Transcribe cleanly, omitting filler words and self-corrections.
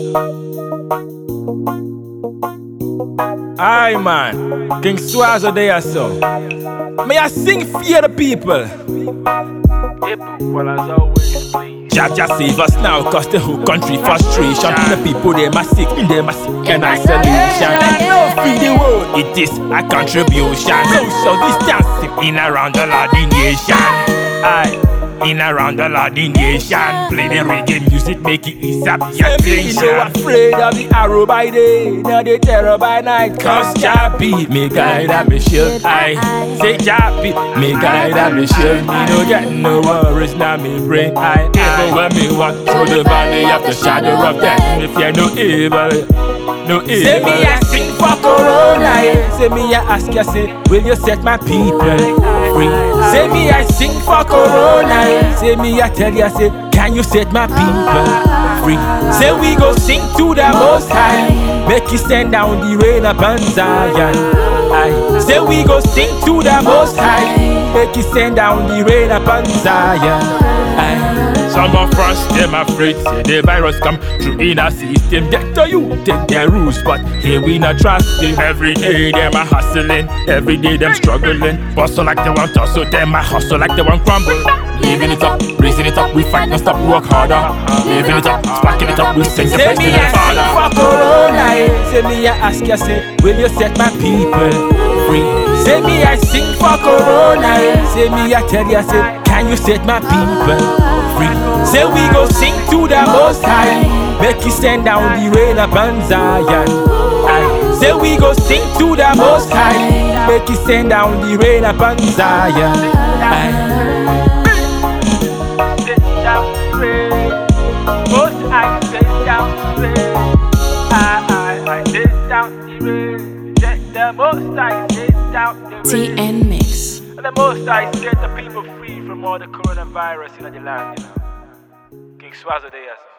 Aye man, King Swazo there so. May I sing for the people? Jah Jah save us now, cause the whole country frustration. The people they must sick, in isolation. And no feed the world, it is a contribution. Social distancing in around the Lordy nation. Aye. In around the Lordy nation, play the reggae music, make it ease up your tension. No afraid of the arrow by day, now the terror by night. Cause Jah be me guide and me shield. I say Jah be me guide and me shield. Me no get no worries now me brain. I ever when me walk through the valley of the shadow of death, if you're no evil, no evil. Say me I sing for Corona, yeah. Say me I ask you, say will you set my people free? Say me I sing for Corona. Say me I tell ya, say can you set my people free? Say we go sing to the Most High, make you send down the rain upon Zion. Aye. Say we go sing to the Most High, make you send down the rain upon Zion. Aye. Some of us, them afraid, say the virus come through in our system. That to you, take their rules, but here we not trusting. Every day them a hustling, every day them struggling. Hustle like they want us, so them a hustle like they want crumble. Living it up, raising it up, we fight, no stop, work harder. Living it up, sparking it up, we sing the praise to the Father. For Corona, say me I ask you, say will you set my people free? Say me I sing for Corona, say me I tell you, say can you set my people free? Say we go sing to the Most High, make you send down the rain upon Zion. Aye. Say we go sing to the Most High, make you send down the rain upon Zion. Aye. Most High send down the rain. I send down the rain. The Most High send down the rain. TN Mix. And the Most High set the people free from all the coronavirus in the land, you know. King Swazo there.